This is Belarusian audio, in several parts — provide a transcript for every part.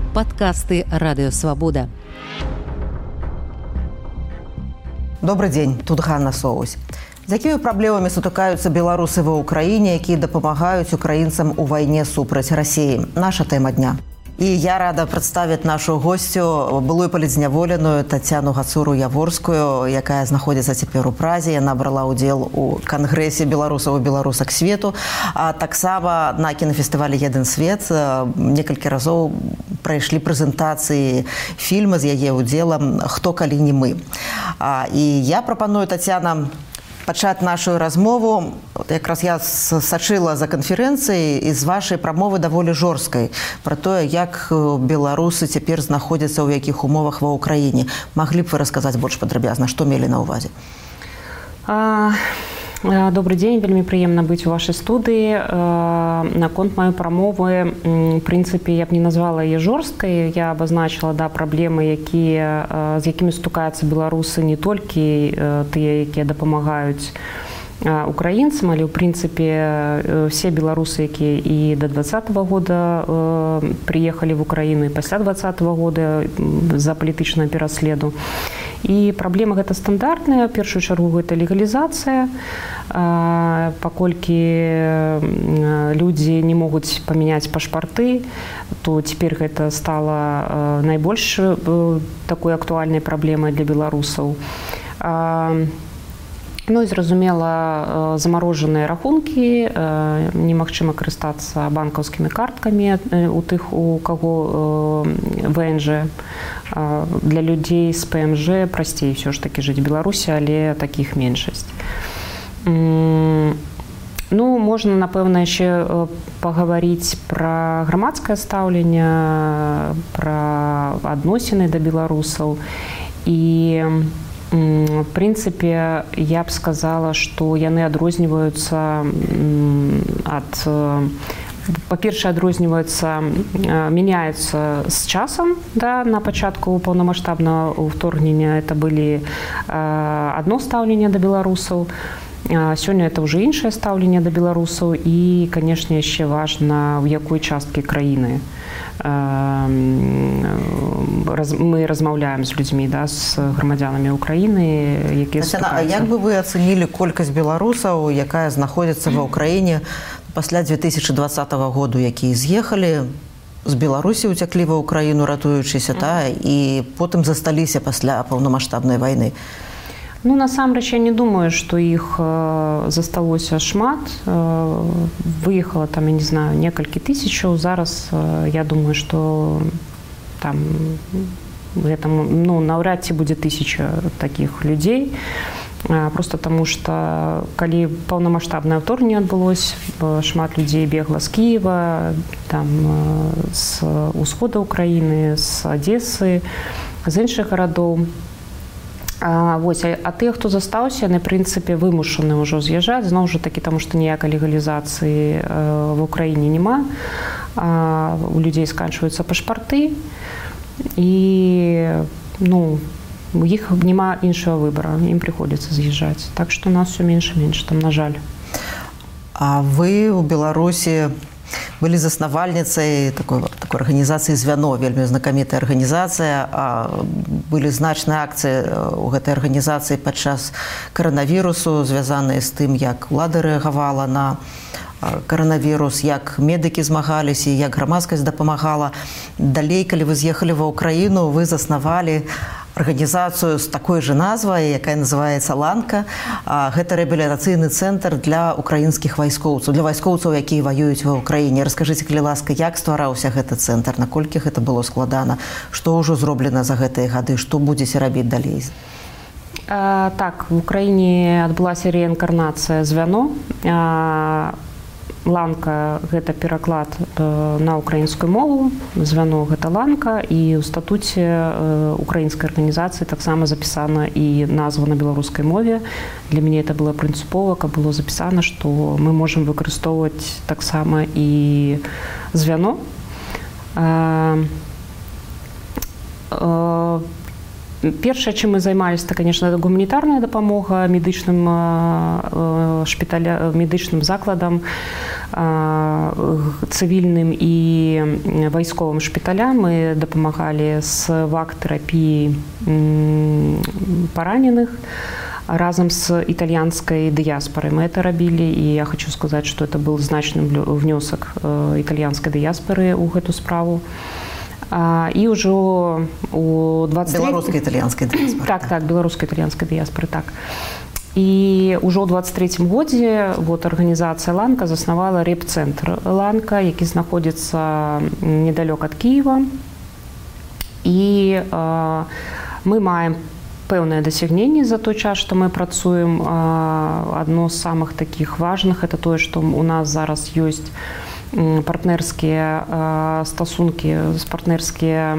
Подкасты «Радио Свобода». Добрый день, тут Ганна Соусь. З якімі праблемамі сутыкаюцца беларусы ва ўкраіне, якія дапамагаюць украінцам у вайне супраць Расіі? Наша тэма дня. І я рада прадставіць нашу госцю, былую палітзняволеную Тацяну Гацуру-Яворскую, якая знаходзіцца цяпер у Празе. Яна брала ўдзел у кангрэсе беларусаў і беларусак свету, а таксама на кінафестывалі «Един свет» некалькі разоў прайшлі прэзентацыі фільма з яе ўдзелам «Хто, калі не мы». І я прапаную, Тацяна, пачаць нашу размову. Якраз я сачыла за канферэнцыяй і з вашай прамовы даволі жорсткай пра тое, як беларусы цяпер знаходзяцца ў якіх умовах ва ўкраіне. Маглі б вы расказаць больш падрабязна, што мелі на ўвазе? Добрый день, вельмі прыемна быць у вашай студыі. Наконт маёй прамовы, в прынцыпе, я б не назвала яе жорсткай. Я абазначыла праблемы, з якімі стукаюцца беларусы, не толькі тыя, якія дапамагаюць украінцам, але, в прынцыпе, все беларусы, якія і до 2020 года прыехалі в Украіну, і пасля 2020 года за палітычнага пераследу. І праблема гэта стандартная. В першую чаргу гэта легалізацыя, паколькі людзі не могуць памяняць пашпарты, то цяпер гэта стала найбольш такой актуальнай праблемай для беларусаў. Ну і, зразумела, замарожаныя рахункі, немагчыма карыстацца банкаўскімі карткамі у тых, у каго ВНЖ. Для людзей з ПМЖ прасцей ўсё ж такі жыць в Беларусі, але такіх меншасць. Ну, можна, напэўна, яшчэ пагаварыць пра грамадскае стаўленне, пра адносіны да беларусаў. І в прынцыпе, я б сказала, што яны адрозніваюцца па-першае, адрозніваюцца, мяняюцца з часам. На пачатку паўнамаштабнага ўвторгнення это былі адно стаўленне да беларусаў. Сёння это ўжо іншае стаўленне да беларусаў. І, канешне, яшчэ важна, у якой часткі краіны мы размаўляем з людзьмі, з грамадзянамі Украіны, якія сутыкаюцца. А як бы вы ацэнілі колькасць беларусаў, якая знаходзіцца ва ўкраіне пасля 2020 году, якія з'ехалі з Беларусі, уцяклі ва ўкраіну, ратуючыся, і потым засталіся пасля паўнамаштабнай вайны? Ну, насамрэч, я не думаю, што іх засталося шмат. Выехала там, я не знаю, некалькі тысячаў. Зараз, я думаю, што там наўряд ці будзе 1000 такіх людзей. Просто таму, што калі паўнамаштабнае ўвторгненне адбылося, шмат людзей бегла з Кіева, там, з усхода ўкраіны, з Адесы, з іншых гарадоў. А тыя, хто застаўся, яны, в прынцыпе, вымушаны ўжо з'язджаць. Зноў жа такі, таму што ніякай легалізацыі в Украіне няма. У людзей сканчваюцца пашпарты. І, у іх няма іншага выбара. Ім прыходзіцца з'язджаць. Так што нас все менш і менш, там, на жаль. А вы ў Беларусі былі заснавальніцай такой арганізацыі «Звяно», вельмі знакамітая арганізацыя. Былі значныя акцыі ў гэтай арганізацыі падчас каранавірусу, звязаныя з тым, як улада рэагавала на каранавірус, як медыкі змагаліся, як грамадскасць дапамагала. Далей, калі вы з'ехалі ва ўкраіну, вы заснавалі арганізацыю з такой жа назвай, якая называецца «Ланка». Гэта рэабілітацыйны цэнтр для украінскіх вайскоўцаў, для вайскоўцаў, якія ваююць ва ўкраіне. Раскажыце, калі ласка, як ствараўся гэты цэнтр, наколькі гэта было складана, што ўжо зроблена за гэтыя гады, што будзеце рабіць далей? Так, в Украіне адбылася рэінкарнацыя «Звяно». Ланка – гэта пераклад на украінскую мову, звяно – гэта ланка, і ў статуце украінскай арганізацыі таксама запісана і назва на беларускай мове. Для мяне это было прынцыпова, каб было запісана, што мы можам выкарыстоўваць таксама і звяно. Першае, чым мы займаліся, это, конечно, гуманітарная дапамога медычным закладам. цывільным і вайсковым шпіталям. Мы дапамагалі з вак-тэрапіяй параненых разом с итальянской диаспорой. Мы это робили, и я хочу сказать, что это был значный внесок итальянской диаспоры в эту справу. И уже у 23... Белорусско-итальянской диаспоры. Так, белорусско-итальянской диаспоры, так. И уже у 23-м году вот организация «Ланка» заснавала рэп-центр «Ланка», який знаходится недалеко от Киева. И мы маем пэўныя дасягненні за той час, што мы працуем. Адно з самых такіх важных – это тое, што у нас зараз ёсць партнерскія стасункі, партнерскія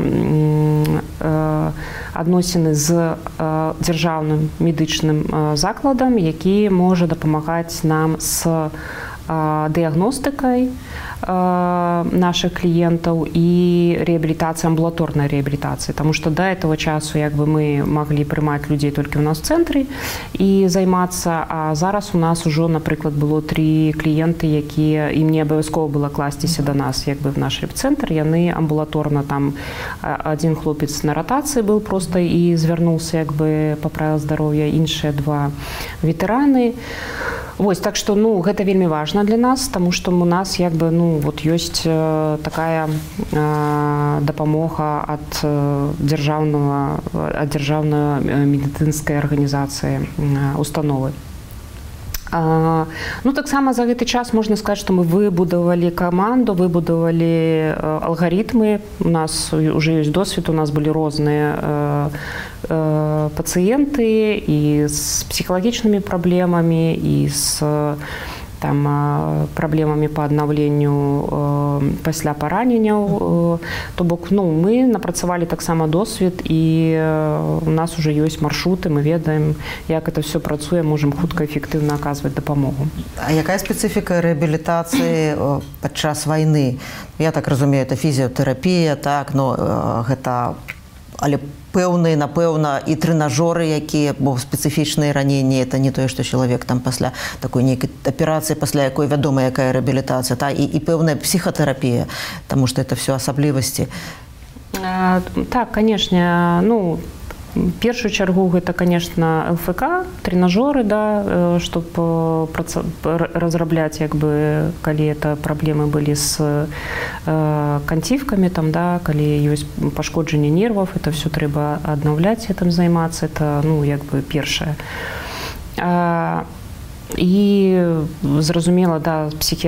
адносіны з дзяржаўным медычным закладам, які можа дапамагаць нам з дыягностыкай наших клиентов и реабилитации, амбулаторной реабилитации. Потому что до этого часу мы могли принимать людей только у нас в центре и заниматься, а зараз у нас уже, например, было 3 клиенты, які им не обов'язково было кластися до нас в наш реп-центр. Яны амбулаторно, там один хлопец на ротации был просто и звернулся, поправил здоровье, іншыя 2 ветераны. Вось, так что, гэта вельмі важно для нас, тому что у нас ёсць такая дапамога ад дзяржаўнай медыцынскай арганізацыі, установы. Таксама за гэты час можна сказаць, што мы выбудавалі каманду, выбудавалі алгарытмы. У нас уже ёсць досвед, у нас былі розныя пациенты и с психологическими проблемами, и с проблемами по аднаўленню пасля параненняў. То бок, мы напрацавалі таксама досвед, і у нас уже ёсць маршруты, мы ведаем, як это все працуе, можем хутка эфектыўна аказваць дапамогу. А якая спецыфіка рэабілітацыі падчас вайны? Я так разумею, это фізіотэрапія, так, но гэта але пэўныя, напэўна, і трэнажоры, якія, бо спецыфічныя раненні, это не тое, што чалавек там пасля такой нейкай аперацыі, пасля якой вядома, якая рэабілітацыя, і пэўная псіхатэрапія, таму што это все асаблівасці. Так, конечно, в першую чаргу гэта, конечно, ЛФК, тренажеры, да, чтобы разрабляць, калі это праблемы былі з канцівкамі, там, да, калі ёсць пашкоджанне нерваў, это все трэба аднаўляць, этим займацца, это, першае. І зразумела, да,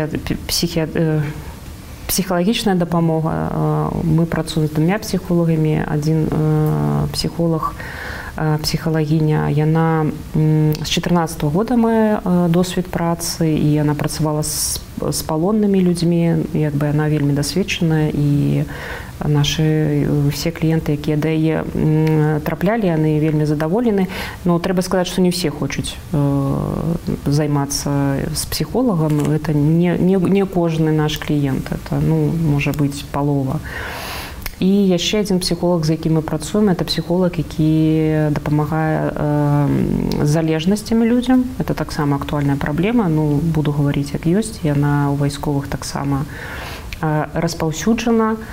псіхалагічная дапамога. Мы працуем з 2 псіхолагамі. Один псіхолог, псіхалагіня, яна з 14-го года мае досвед працы, і яна працавала з палоннымі людзьмі, яна вельмі дасведчаная, і наши все клиенты, якія да яе траплялі, яны вельмі задаволены. Но трэба сказаць, што не все хочуць займацца з псіхолагам. Это не кожны наш кліент, это, можа быць, палова. І яшчэ один псіхолог, з якім мы працуем, это псіхолог, які дапамагае з залежнасцямі людзям. Это таксама актуальная праблема, буду гаварыць як ёсць, яна ў вайсковых таксама распаўсюджана.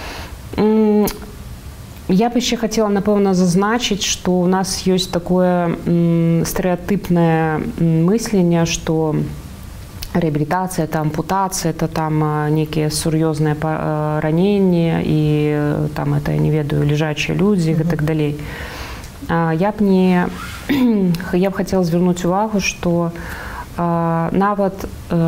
Я бы еще хотела, напэўна, зазначить, что у нас есть такое стереотипное мысление, что реабилитация, это ампутация, это там некие сур'ёзныя ранения, и там это, я не ведаю, лежачие люди и так далее. Я б хотела звернуть увагу, что нават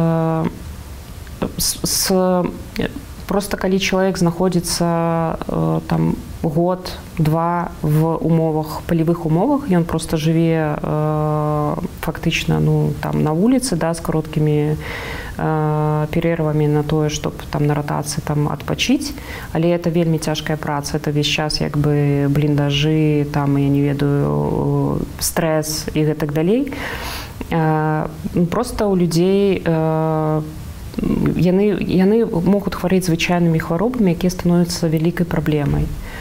просто калі чалавек знаходзіцца там год-два в умовах, полевых умовах, ён просто жыве фактычна там на вуліцы, да, з кароткімі перервамі на тое, чтоб там на ротацыі там адпачыць, але это вельмі цяжкая праца, это весь час бліндажы, там, я не ведаю, стрэс і гэтак далей. Просто у людзей яны могуць хварэць звычайнымі хваробамі, якія становяцца вялікай праблемай.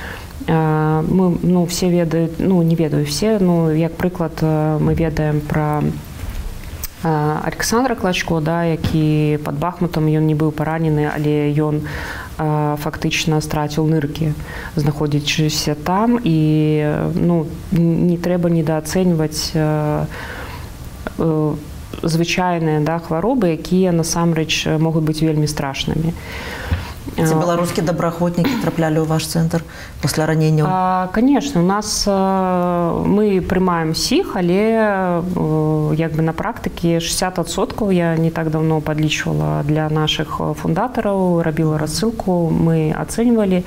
Мы все ведаюць, не ведаю все, як прыклад, мы ведаем пра Александр Клачко, да, які пад Бахмутам, ён не быў паранены, але ён фактычна страціў ныркі, знаходзячыся там, і не трэба недаацэньваць звычайныя, да, хваробы, якія насамрэч могуць быць вельмі страшнымі. Ці беларускія добраахвотнікі траплялі ў ваш цэнтр пасля раненняў? Конечно, у нас мы прымаем усіх, але як бы на практыкі 60%, я не так давно падлічвала для нашых фундатараў, рабіла рассылку, мы ацэньвалі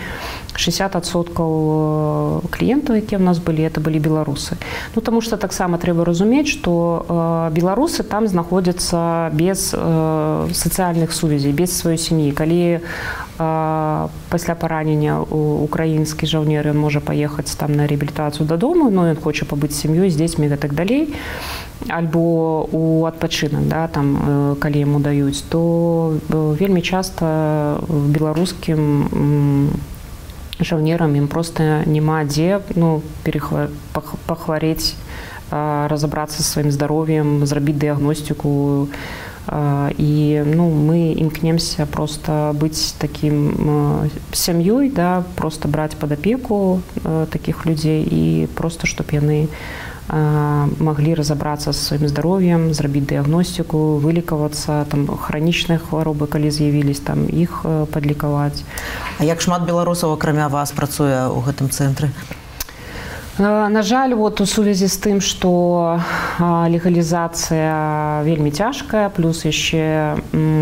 60% кліентаў, якія ў нас былі, это былі беларусы. Ну, таму што таксама трэба разумець, што беларусы там знаходзяцца без сацыяльных сувязей, без сваёй сям'і. Калі пасля паранення украінскі жаўнер, ён можа паехаць там на рэабілітацыю дадому, но ён хоча пабыць з сям'ёй, з дзецьмі і так далей, альбо у адпачынак, да, там, калі яму даюць, то вельмі часта беларускім жаўнерам ім проста няма дзе пахварэць, разабрацца са сваім здароўем, зрабіць дыягностыку. І мы імкнемся просто быць такім сям'ёй, да, просто браць пад апеку такіх людзей і просто, чтоб яны маглі разабрацца са сваім здароўем, зрабіць дыягностыку, вылікавацца, там хранічныя хваробы, калі з'явілись, там іх падлікаваць. А як шмат беларусаў, акрамя вас, працуе ў гэтым цэнтры? На жаль, вот у сувязі з тым, што легалізацыя вельмі цяжкая, плюс яшчэ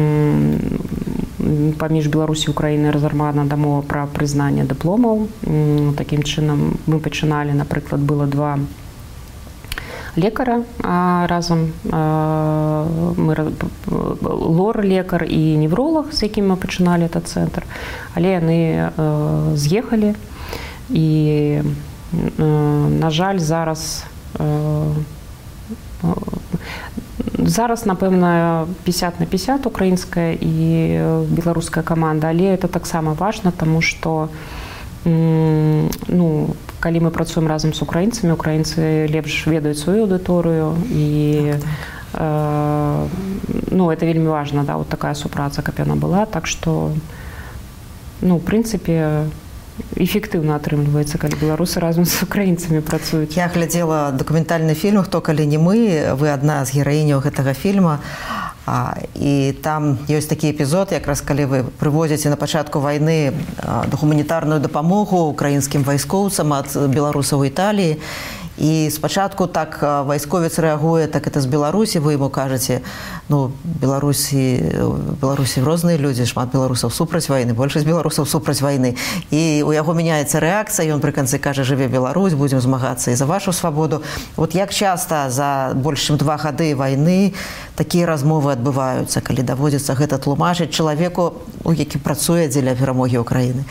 паміж Беларусі і Украінай разарвана дамова пра прызнанне дыпломаў. Такім чынам мы пачыналі, напрыклад, было 2 лекара разам, лор-лекар і невролог, з якім мы пачыналі этот цэнтр, але яны з'ехалі, і на жаль, зараз, напэўна, 50/50 украінская і беларуская каманда, але это таксама важна, таму што калі мы працуем разам з украінцамі, украінцы лепш ведаюць сваю аўдыторыю, і это вельмі важна, да, вот такая супраца, каб яна была, так што, в прынцыпе, эфектыўна атрымліваецца, калі беларусы разам з украінцамі працуюць. Я глядзела дакументальны фільм «Хто, калі не мы», вы адна з гераіняў гэтага фільма, і там ёсць такі эпізод, якраз калі вы прывозіце на пачатку вайны гуманітарную дапамогу украінскім вайскоўцам ад беларусаў у Італіі, і спачатку так вайсковец рэагуе, так это з Беларусі, вы ему кажаце, Беларусі розныя людзі, шмат беларусаў супраць вайны, большасць беларусаў супраць вайны, і у яго мяняецца рэакцыя, ён пры канцы кажа: жыве Беларусь, будзем змагацца і за вашу свабоду. Вот як часта за больш чым 2 гады вайны такія размовы адбываюцца, калі даводзіцца гэта тлумачыць чалавеку, які працуе дзеля перамогі Украіны?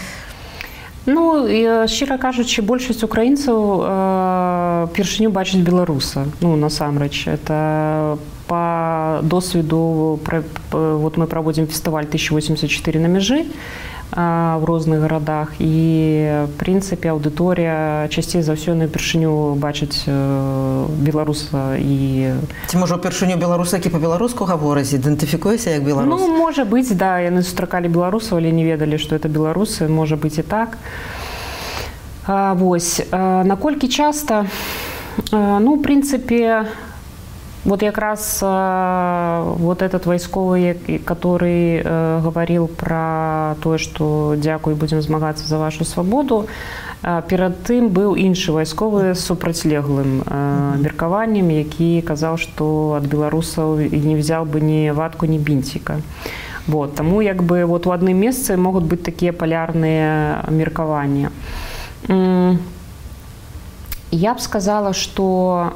Шчыра кажучы, большасць украінцаў першыню бачыць беларуса. Насамрэч, это па досведу, вот мы праводзім фестываль 1084 на мяжы в розных гарадах, і, в прынцыпе, аўдыторыя часцей за ўсё найпершыню бачыць беларуса. Ці можа ўпершыню беларуса, які па-беларуску гаворыць, ідэнтыфікуецца як беларус? Можа быць, да, яны сустракалі беларусаў, але не ведалі, што это беларусы, можа быць і так. Вось, наколькі часта, в прынцыпе, вот якраз вот этот вайсковы, который говорил про то, что дзякуй, будем змагацца за вашу свабоду, перад тым быў іншы вайсковы з супрацьлеглым меркаваннем, які казаў, што ад беларусаў не взял бы ні ватку, ні бінціка. Вот, таму як бы вот у адным месцы могуць быць такія палярныя меркаванні. Я б сказала, што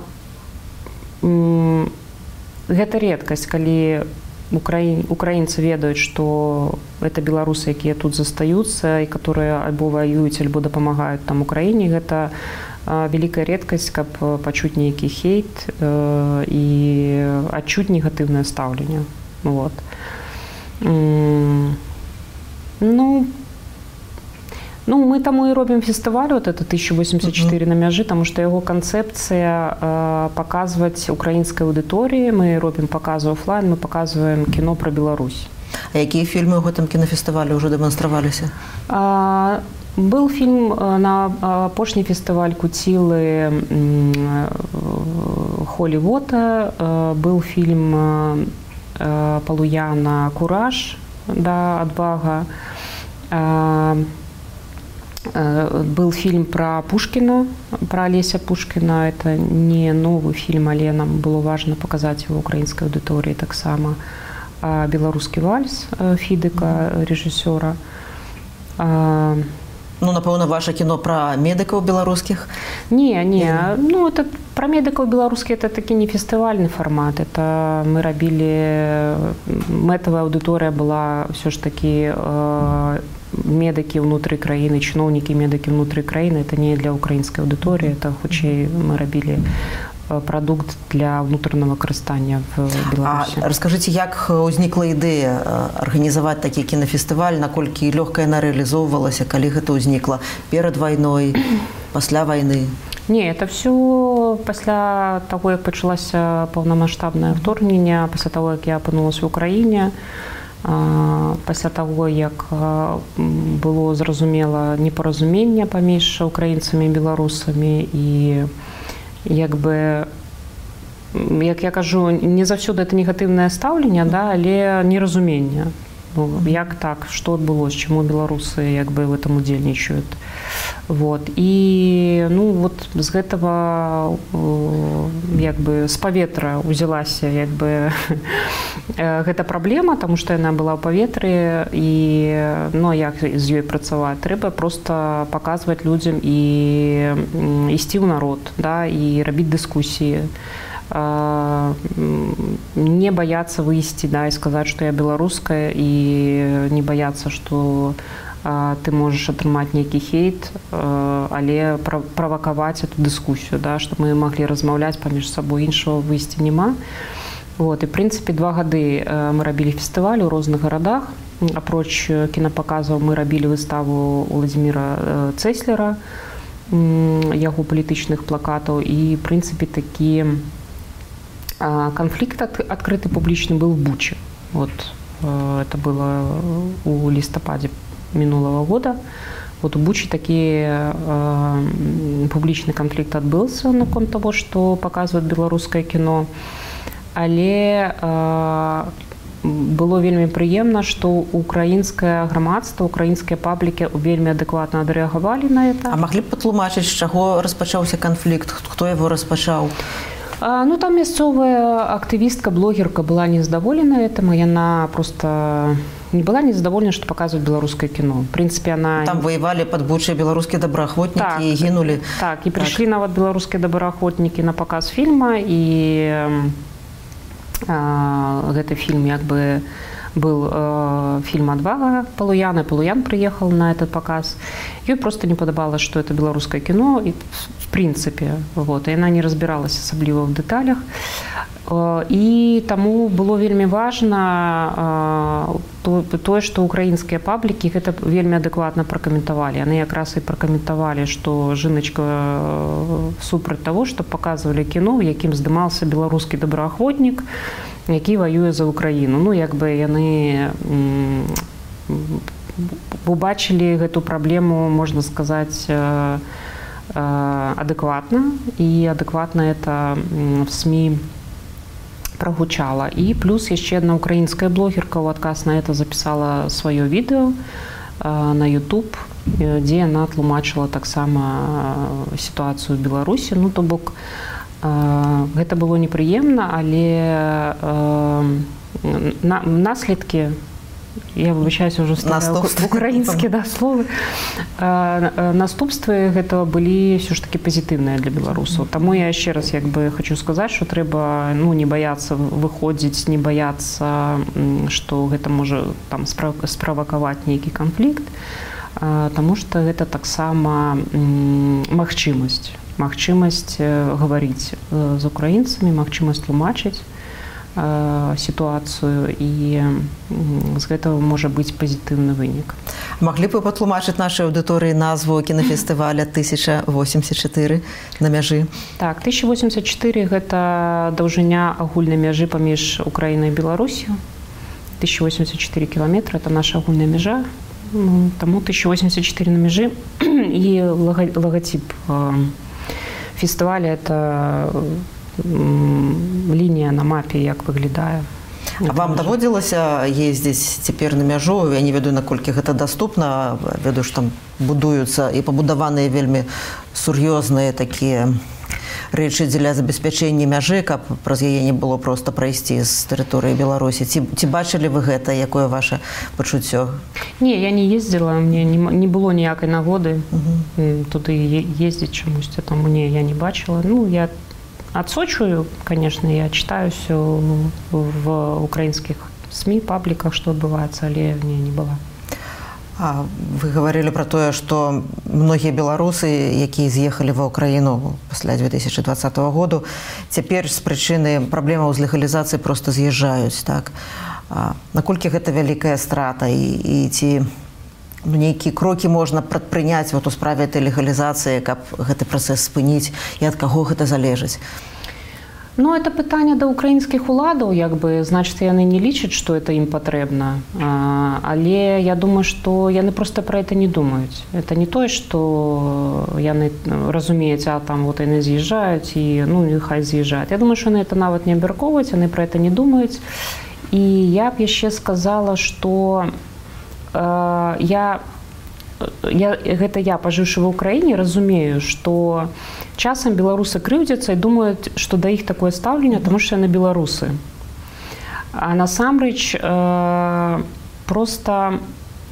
гэта рэдкасць, калі украінцы ведаюць, што это беларусы, якія тут застаюцца і которые альбо ваююць, альбо дапамагаюць там Украіне. Гэта вялікая рэдкасць, каб пачуць нейкі хейт і адчуць негатыўнае стаўленне. Вот. Ну, мы таму і робім фестываль, вот это 1084 на мяжы, таму што яго канцэпцыя паказваць украінскай аўдыторыі. Мы робім паказы офлайн, мы паказваем кіно пра Беларусь. А якія фільмы ў гэтым кінафестывалі ўжо дэманстраваліся? Был фільм на апошні фестываль Куцілы Холівота, был фільм Палуяна Кураж, да, Адвага. Был фильм про Пушкина, про Олеся Пушкина. Это не новый фильм, але нам было важно показать его украинской аудитории так само. «Белорусский вальс» Фідыка, режиссера. Ну, напэўна, ваше кіно про медиков белорусских? Не. Ну, это про медиков белорусских, это таки не фестивальный формат. Это мы робили, метовая аудитория была все ж таки медики внутри країни, чиновники медики внутри країни. Это не для украинской аудитории, это хутчэй мы робили продукт для внутреннего користання в Беларусі. А расскажите, як узнікла ідэя арганізаваць такі кінафестываль, наколькі лёгка яна рэалізоўвалася, калі гэта ўзнікла перад вайной, пасля вайны? Не, это все пасля того, як пачалася паўнамаштабнае вторгненне, пасля того, як я апынулася в Украіне, пасля того, як было зразумела непаразуменне паміж украінцамі і беларусамі, і як бы, як я кажу, не заўсёды это негатыўнае стаўленне, да, але неразуменне. Ну, як так, што адбылося, чаму беларусы як бы в этом удзельнічаюць. Вот. І ну, вот з гэтага як бы з паветра ўзялася як бы гэта праблема, таму што яна была ў паветры, і ну, як з ёй працаваць? Трэба проста паказваць людзям і ісці ў народ, да, і рабіць дыскусіі. Не бояться выйти, да, и сказать, что я белорусская, и не бояться, что ты можешь атрымаць нейкі хейт, але правакаваць эту дыскусію, да, чтобы мы могли размаўляць паміж сабой, іншого выйсця няма. Вот, и, в принципе, 2 гады мы рабілі фестываль у розных гарадах. Апроч кінапаказаў мы рабілі выставу Владзіміра Цэслера, яго палітычных плакатаў, і, в принципе, такі конфликт открытый, публичный был в Буче. Вот, это было у листопаде минулого года. Вот у Бучи такие публичный конфликт отбылся наконт того, что показывает белорусское кино. Але было вельмі прыемна, што украінскае грамадства, украінскія паблікі вельмі адэкватна адрэагавалі на это. А маглі б патлумачыць, з чаго распачаўся канфлікт, хто яго распачаў? Ну, там мясцовая актывістка, блогерка была незадаволена этим, и она просто не была незадовольна, что показывают белорусское кино. В принципе, она... Там воевали под Бучей белорусские доброохотники, так, и гинули. Так, и пришли на вот белорусские доброохотники на показ фильма, и гэты фильм як бы был фильм «Адвага» Палуяна. Палуян приехал на этот показ. Ей просто не падабалось, что это белорусское кино, и, в принципе, вот, и она не разбиралась асабліва в деталях. І таму было вельмі важна тое, што украінскія паблікі гэта вельмі адэкватна пракаментавалі. Яны якраз і пракаментавалі, што жыначка супраць таго, што паказвалі кіно, у якім здымаўся беларускі добраахвотнік, які ваюе за Украіну. Ну, як бы яны убачылі гэту праблему, можна сказаць, адэкватна, і адэкватна это в СМИ прогучала. И плюс еще одна украинская блогерка в отказ на это записала свое видео на YouTube, где она тлумачила так само ситуацию в Беларуси. Ну, то бок, это было неприемно, але наследки, я выбачаюся уже украінскія да, словы, наступствы гэтага былі все ж таки пазітыўныя для беларусаў. Таму я яшчэ раз як бы хочу сказаць, што трэба не баяцца выходзіць, не баяцца, што гэта можа там справакаваць нейкі канфлікт, таму што гэта таксама магчымасць гаварыць з украінцамі, магчымасць тлумачыць ситуацию, и з гэтага можа быць пазітыўны вынік. Маглі б вы патлумачыць нашай аўдыторыі назву кінафестываля 1084 на мяжы? Так, 1084 – гэта даўжыня агульнай мяжы паміж Украінай і Беларусью. 1084 кілометры – это наша агульная мяжа. Таму 1084 на мяжы. І лагатип фестываля – это лінія на мапе, як выглядае. А вам даводзілася ездзіць цяпер на мяжу? Я не ведаю, наколькі гэта даступна. Ведаю, што там будуюцца і пабудаваныя вельмі сур'ёзныя такія рэчы дзеля забеспячэння мяжы, каб праз яе не было проста прайсці з тэрыторыі Беларусі. Ці бачылі вы гэта? Якое ваше пачуццё? Не, я не ездзіла, мне не было ніякай нагоды туды ездзіць чамусьці, таму я не бачыла. Ну, я отсочую, конечно, я читаю все в украинских СМИ, пабликах, что отбывается, але не была. А вы говорили про тое, што многія беларусы, якія з'ехалі ва Ўкраіну пасля 2020 году, цяпер з прычыны праблемаў з легалізацыяй проста з'язджаюць, так? Наколькі гэта вялікая страта і ці нейкія крокі можна прадпрыняць у справе этой легалізацыі, каб гэты працэс спыніць, і ад каго гэта залежыць? Ну, это пытанне да украінскіх уладаў, як бы, значыць, яны не лічаць, што это ім патрэбна. Але я думаю, што яны проста пра это не думаюць. Это не тое, што яны разумеюць, там вот яны з'язджаюць, і, ну, нехай з'язджаюць. Я думаю, што яны это нават не абмяркоўваюць, яны пра это не думаюць. І я б яшчэ сказала, што я, пажыўшы ва ўкраіне, разумею, што часам беларусы крыўдзяцца і думаюць, што да іх такое стаўленне, таму што яны беларусы. А насамрэч проста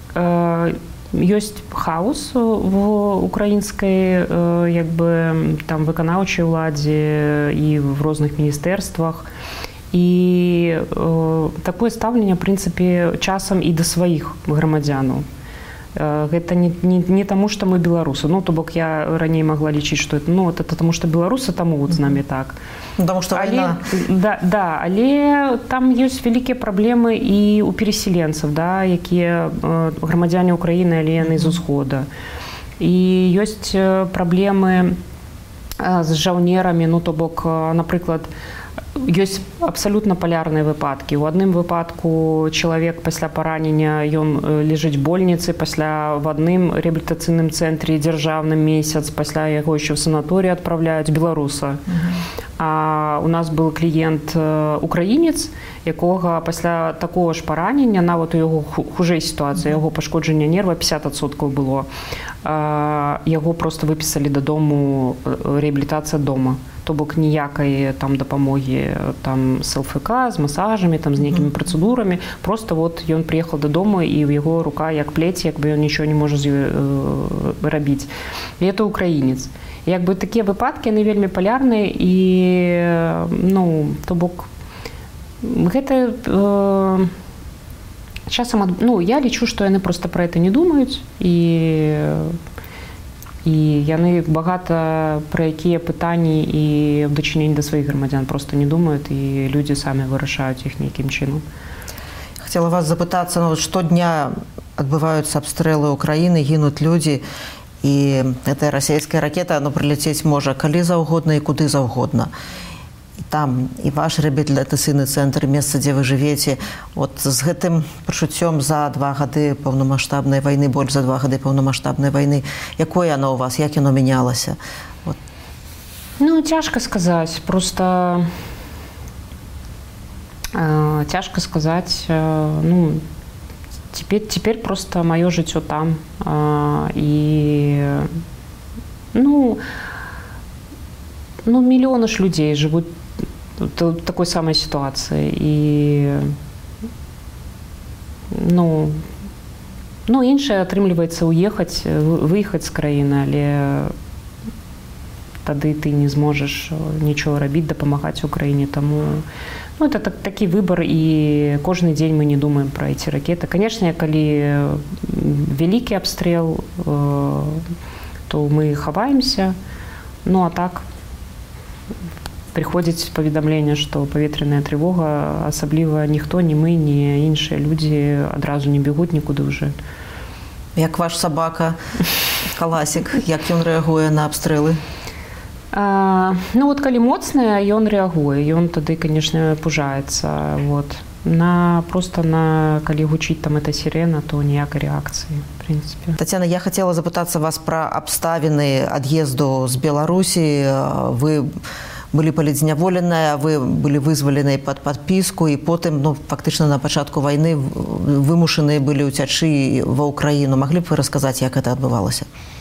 ёсць хаос в украінскай як бы там выканаўчай уладзе і в розных міністэрствах. І такое стаўленне, в прынцыпе, часам і да сваіх грамадзянаў. Гэта не таму, што мы беларусы. Ну, то бок я раней магла лічыць, што это таму, што беларусы, таму вот з намі так. Таму што вайна. Да, але там ёсць вялікія праблемы і ў перасяленцаў, да, якія грамадзяне Ўкраіны, але яны з усхода. І ёсць праблемы з жаўнерамі, ну, то бок, напрыклад, ёсць абсалютна палярныя выпадкі. У адным выпадку чалавек пасля паранення, ён ляжыць больніцы, пасля в адным рэабілітацыйным цэнтры дзяржаўным месяц, пасля яго яшчэ ў санаторый адпраўляюць беларуса. А у нас быў кліент украінец, якога пасля такого ж паранення, нават у яго хужэй сітуацыя, яго пашкоджання нерва 50% было. Яго проста выпісалі дадому, рэабілітацыя дома. То бок ніякай там дапамогі там з ЛФК, з масажамі, там з нейкімі працэдурамі. Просто вот ён прыехаў дадому, і ў яго рука як плець, як бы ён нічого не можа з ёй рабіць. І это украінец. Як бы такія выпадкі, яны вельмі палярныя, і, ну, то бок, гэта часам, ну, я лічу, што яны проста пра гэта не думаюць, і яны багата пра якія пытанні і ў дачыненні да сваіх грамадзян проста не думаюць, і людзі самі вырашаюць іх нейкім чынам. Хацела вас запытацца, ну, штодня адбываюцца абстрэлы Украіны, гінуць людзі, і гэтая расійская ракета, ну, прыляцець можа калі заўгодна і куды заўгодна. І там і ваш рэабілітацыйны цэнтр, месца, дзе вы жывеце. От з гэтым пачуццём за 2 гады паўнамаштабнай вайны, больш за 2 гады паўнамаштабнай вайны, якое яно ў вас, як яно мянялася? Вот. Ну, цяжка сказаць. Просто цяжка сказаць. Ну, теперь просто маё жыццё там. І, ну, мільёны ж людзей жывуць в такой самой ситуации. И, ну, іншае атрымліваецца выехаць з краіны, але тады ты не зможаш нічого рабіць, дапамагаць Украіне. Таму, ну, это такі выбар, і кожны дзень мы не думаем пра эти ракеты. Конечно, калі вялікі абстрэл, то мы хаваемся. Ну, а так прыходзіць паведамленне, што паветраная трывога, асабліва ніхто, ні мы, ні іншыя людзі адразу не бегуць нікуды ўжо. Як ваш сабака Каласік, як ён рэагуе на абстрэлы? Ну вот калі моцная, ён рэагуе, ён тады, конечно, пужаецца. Вот. Просто калі гучыць там эта сірена, то ніякай рэакцыі, в принципе. Тацяна, я хацела запытацца вас пра абставіны ад'езду з Беларусі. Вы былі палітзняволеныя, вы былі вызваленыя пад падпіску і потым, фактычна на пачатку вайны вымушаныя былі ўцячы ва Ўкраіну. Маглі б вы расказаць, як гэта адбывалася?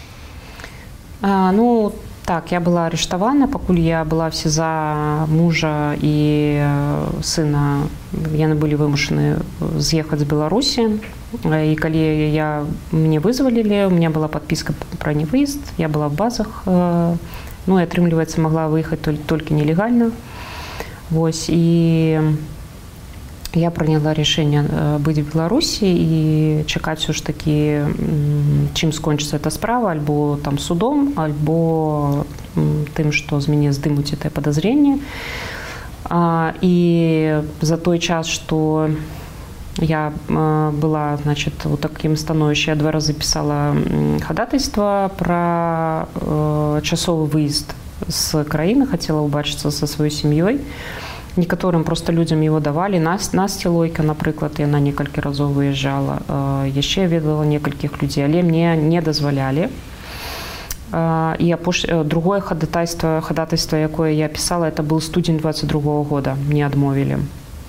Так, я была арыштавана, пакуль я была в СІЗА мужа і сына. Яны былі вымушаны з'ехаць з Беларусі. І калі мне вызвалілі, у меня была падпіска пра невыезд, я была в базах. І атрымліваецца, магла выехаць толькі нелегальна. Вось, і я прыняла рашэнне быць в Беларусі і чакаць ўсё ж такі, чым скончыцца эта справа, альбо там судом, альбо тым, што з мяне здымуць это падазренне. І за той час, што я была, значит, у такім становішчы, я 2 разы пісала хадайства пра часовы выезд з краіны, хацела ўбачыцца са сваёй сям'ёй. Некаторым просто людзям его давалі. Насця Лойка, напрыклад, яна некалькі разоў выязджала. Яшчэ я ведала некалькіх людзей, але мне не дазвалялі. І другое хадайства, якое я пісала, это был студзень 22-го года. Мне адмовілі.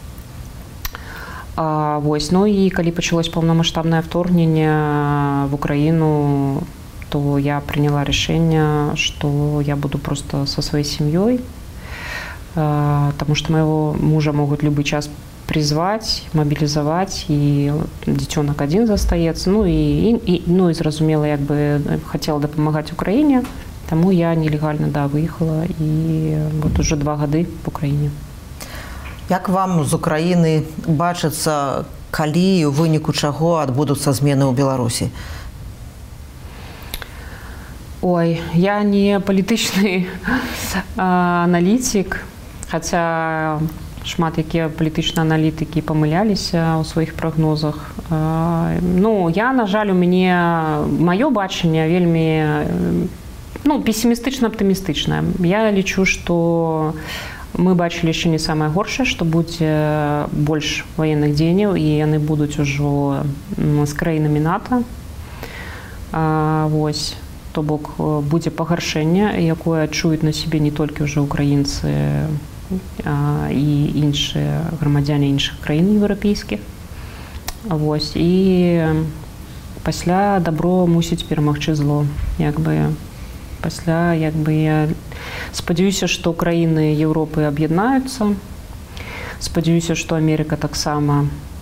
Вось. І калі пачалось паўнамаштабнае вторгненне в Украіну, то я прыняла рашэнне, што я буду просто со сваёй сям'ёй. Потому что моего мужа могут любой час призвать, мобилизовать, и детенок один застаецца. И зразумела, як бы хотела дапамагаць Украине, тому я нелегально, выехала, и вот уже 2 гады в Украине. Як вам з Украіны бачыцца, калі у выніку чаго адбудуцца змены ў Беларусі? Ой, я не палітычны аналітик, хаця шмат якія палітычныя аналітыкі памыляліся ў сваіх прагнозах. Я, на жаль, у мяне маё бачанне вельмі песімістычна-аптымістычнае. Я лічу, што мы бачылі яшчэ не самае горшае, што будзе больш ваенных дзеянняў, і яны будуць ужо з краінамі НАТО. Вось. То бок будзе пагаршэнне, якое адчуюць на сябе не толькі ўжо украінцы і іншыя грамадзяне іншых краін еўрапейскіх. Вось. І пасля дабро мусіць перамагчы зло. Пасля, я спадзяюся, што краіны Еўропы аб'яднаюцца. Спадзяюся, што Амерыка таксама,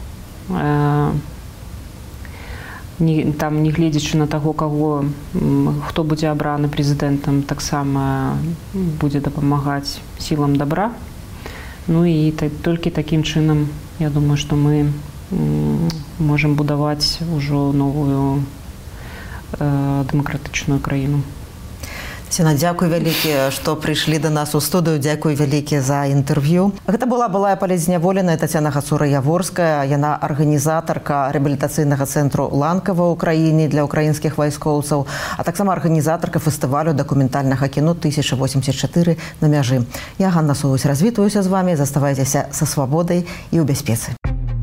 не гледзячы на таго, хто будзе абраны прэзідэнтам, таксама будзе дапамагаць сілам дабра. І толькі такім чынам, я думаю, што мы можам будаваць ужо новую дэмакратычную краіну. Тацяна, дзякуй вялікі, што прыйшлі да нас у студыю. Дзякуй вялікі за інтэрв'ю. Гэта была былая палітзняволеная Тацяна Гацура-Яворская. Яна арганізатарка рэабілітацыйнага цэнтру «Ланка» ва ўкраіне для ўкраінскіх вайскоўцаў, а таксама арганізатарка фестывалю дакументальнага кіно 1084 на мяжы. Я, Ганна Соусь, развітваюся з вамі. Заставайцеся са свабодай і ў бяспецы.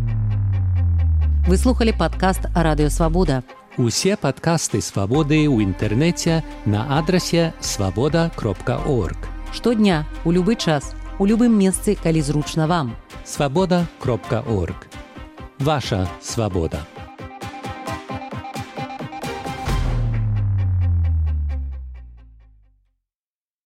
Вы слухали падкаст «Радыё Свабода». Усе падкасты «Свабоды» ў інтэрнэце на адрасе свабода.орг. Штодня, у любы час, у любым месцы, калі зручна вам. Свабода.орг. Ваша свабода.